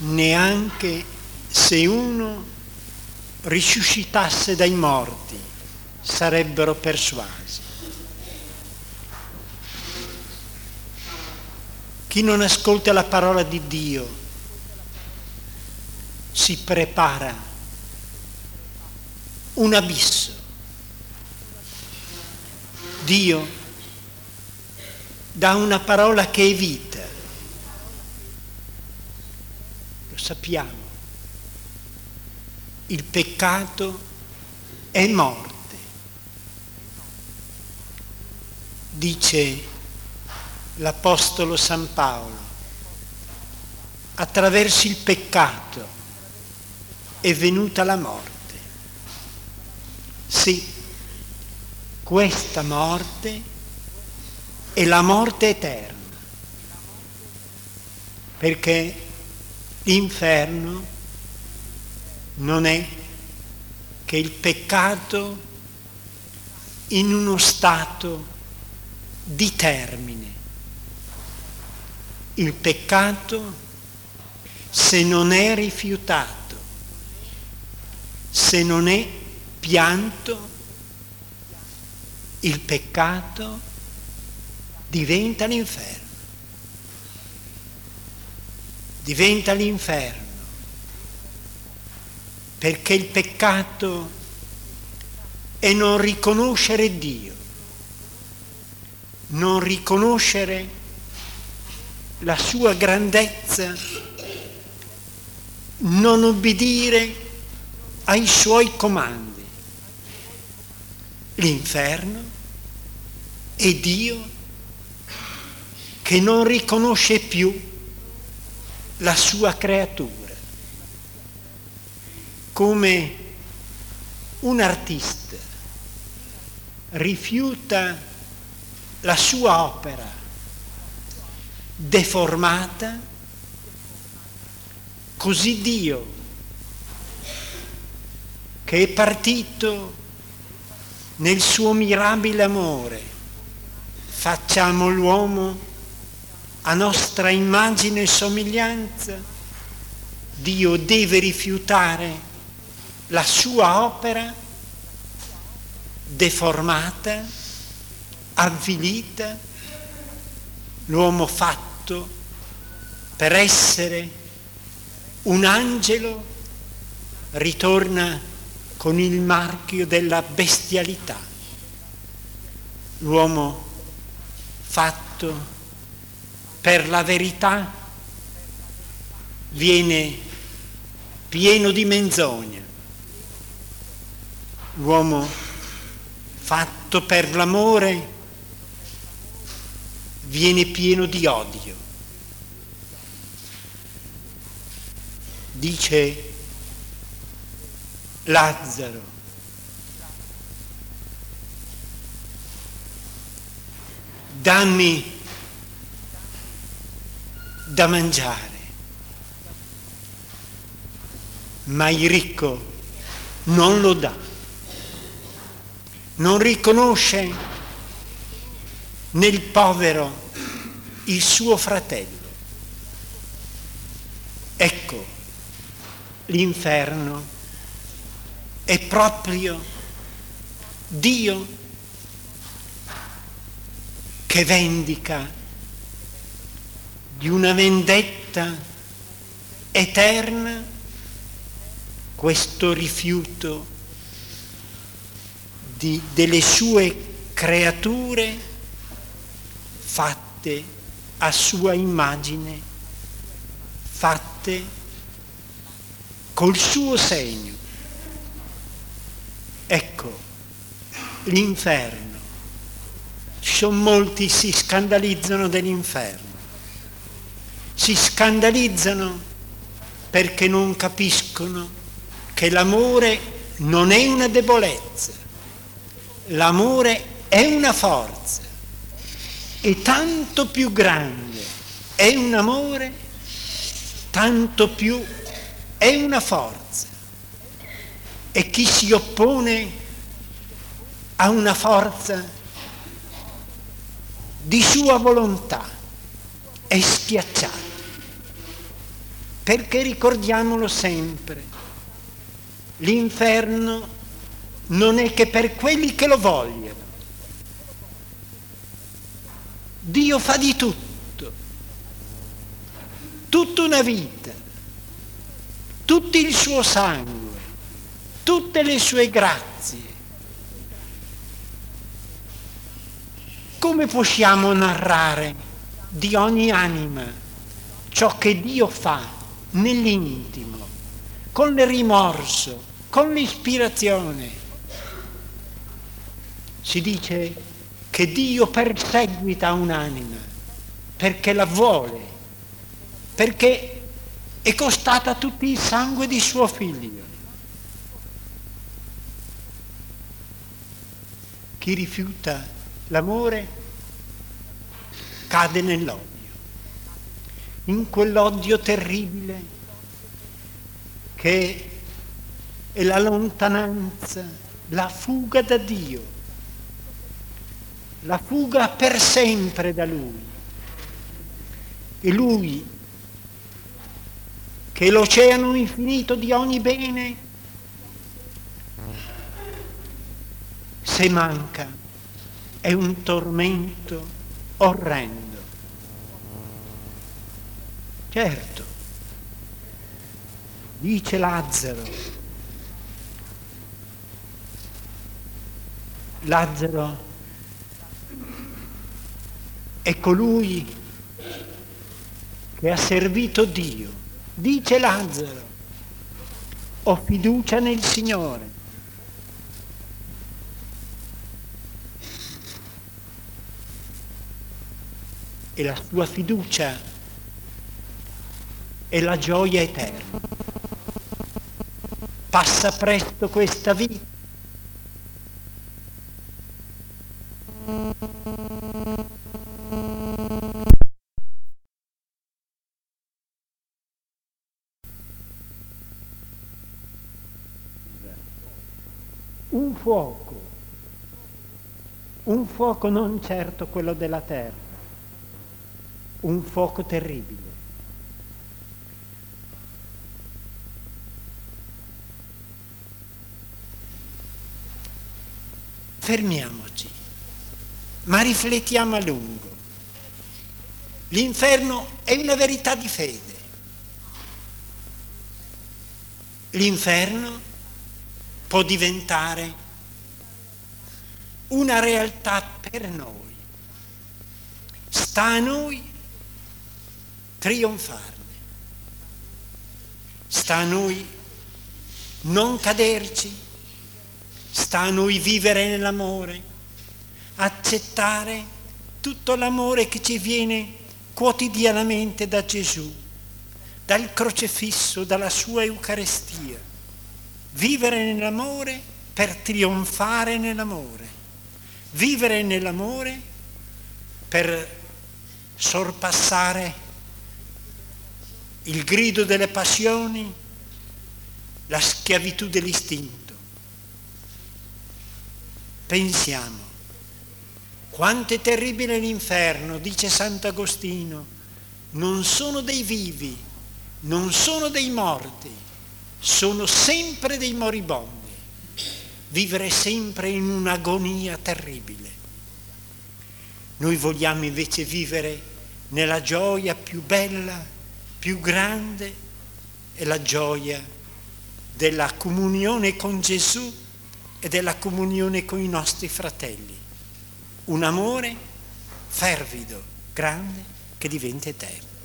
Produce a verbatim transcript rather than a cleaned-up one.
neanche se uno risuscitasse dai morti sarebbero persuasi. Chi non ascolta la parola di Dio si prepara un abisso. Dio dà una parola che è vita, lo sappiamo. Il peccato è morte. Dice l'Apostolo San Paolo, attraverso il peccato è venuta la morte. Sì, questa morte è la morte eterna, perché l'inferno non è che il peccato in uno stato di termine. Il peccato, se non è rifiutato, se non è pianto, il peccato diventa l'inferno. Diventa l'inferno. Perché il peccato è non riconoscere Dio, non riconoscere la sua grandezza, non obbedire ai suoi comandi. L'inferno è Dio che non riconosce più la sua creatura. Come un artista rifiuta la sua opera deformata, così Dio, che è partito nel suo mirabile amore, facciamo l'uomo a nostra immagine e somiglianza, Dio deve rifiutare la sua opera deformata, avvilita, l'uomo fatto per essere un angelo ritorna con il marchio della bestialità. L'uomo fatto per la verità viene pieno di menzogna. L'uomo fatto per l'amore viene pieno di odio. Dice Lazzaro, dammi da mangiare, ma il ricco non lo dà. Non riconosce nel povero il suo fratello. Ecco, l'inferno è proprio Dio che vendica di una vendetta eterna questo rifiuto Di, delle sue creature fatte a sua immagine, fatte col suo segno. Ecco, l'inferno. Ci sono molti che si scandalizzano dell'inferno. Si scandalizzano perché non capiscono che l'amore non è una debolezza. L'amore è una forza e tanto più grande è un amore, tanto più è una forza. E chi si oppone a una forza di sua volontà è schiacciato. perché ricordiamolo sempre, l'inferno non è che per quelli che lo vogliono. Dio fa di tutto, tutta una vita, tutto il suo sangue, tutte le sue grazie. Come possiamo narrare di ogni anima ciò che Dio fa nell'intimo, con il rimorso, con l'ispirazione? Si dice che Dio perseguita un'anima perché la vuole, perché è costata tutto il sangue di suo figlio. Chi rifiuta l'amore cade nell'odio, in quell'odio terribile che è la lontananza, la fuga da Dio, la fuga per sempre da Lui. E Lui, che è l'oceano infinito di ogni bene, se manca è un tormento orrendo. Certo, dice Lazzaro, Lazzaro è colui che ha servito Dio. Dice Lazzaro, ho fiducia nel Signore. E la sua fiducia è la gioia eterna. Passa presto questa vita. Un fuoco, un fuoco non certo quello della terra, un fuoco terribile. Fermiamoci, ma riflettiamo a lungo. L'inferno è una verità di fede. L'inferno può diventare una realtà per noi. Sta a noi trionfarne. Sta a noi non caderci. Sta a noi vivere nell'amore, accettare tutto l'amore che ci viene quotidianamente da Gesù, dal crocefisso, dalla sua Eucaristia. Vivere nell'amore per trionfare nell'amore. Vivere nell'amore per sorpassare il grido delle passioni, la schiavitù dell'istinto. Pensiamo, quanto è terribile l'inferno, dice Sant'Agostino, non sono dei vivi, non sono dei morti, sono sempre dei moribondi, vivere sempre in un'agonia terribile. Noi vogliamo invece vivere nella gioia più bella, più grande, è la gioia della comunione con Gesù e della comunione con i nostri fratelli. Un amore fervido, grande, che diventa eterno.